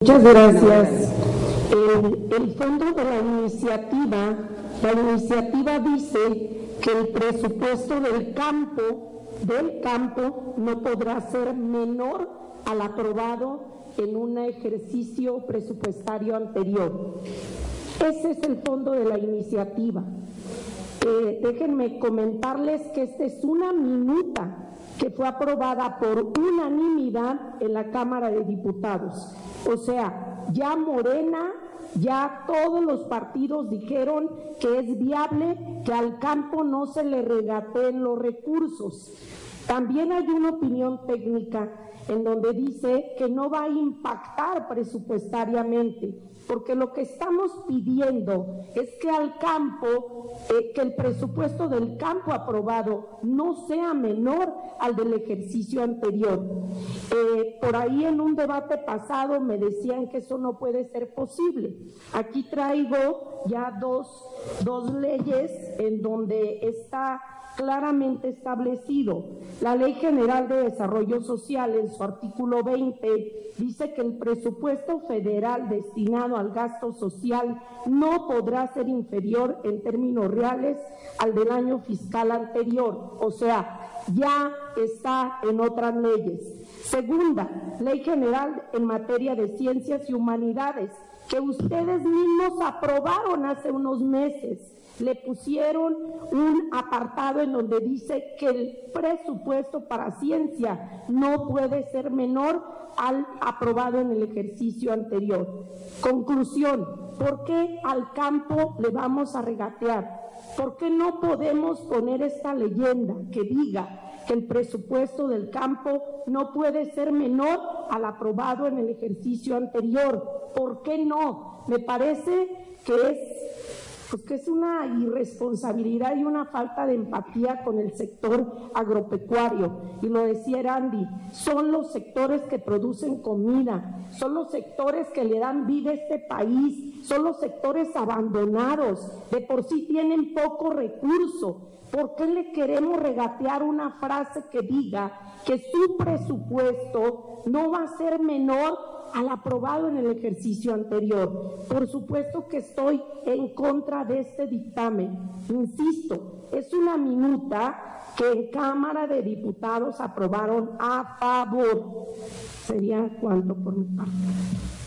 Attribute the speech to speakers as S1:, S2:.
S1: Muchas gracias. El fondo de la iniciativa dice que el presupuesto del campo no podrá ser menor al aprobado en un ejercicio presupuestario anterior. Ese es el fondo de la iniciativa. Déjenme comentarles que esta es una minuta que fue aprobada por unanimidad en la Cámara de Diputados. O sea, ya Morena, ya todos los partidos dijeron que es viable que al campo no se le regateen los recursos. También hay una opinión técnica en donde dice que no va a impactar presupuestariamente, porque lo que estamos pidiendo es que al campo, que el presupuesto del campo aprobado no sea menor al del ejercicio anterior. Por ahí en un debate pasado me decían que eso no puede ser posible. Aquí traigo ya dos leyes en donde está claramente establecido. La Ley General de Desarrollo Social, en su artículo 20, dice que el presupuesto federal destinado al gasto social no podrá ser inferior en términos reales al del año fiscal anterior, o sea, ya está en otras leyes. Segunda, Ley General en materia de ciencias y humanidades, que ustedes mismos aprobaron hace unos meses. Le pusieron un apartado en donde dice que el presupuesto para ciencia no puede ser menor al aprobado en el ejercicio anterior. Conclusión, ¿por qué al campo le vamos a regatear? ¿Por qué no podemos poner esta leyenda que diga que el presupuesto del campo no puede ser menor al aprobado en el ejercicio anterior? ¿Por qué no? Me parece que es una irresponsabilidad y una falta de empatía con el sector agropecuario. Y lo decía Erandi, son los sectores que producen comida, son los sectores que le dan vida a este país, son los sectores abandonados, de por sí tienen poco recurso. ¿Por qué le queremos regatear una frase que diga que su presupuesto no va a ser menor al aprobado en el ejercicio anterior? Por supuesto que estoy en contra de este dictamen. Insisto, es una minuta que en Cámara de Diputados aprobaron a favor. ¿Sería cuánto por mi parte?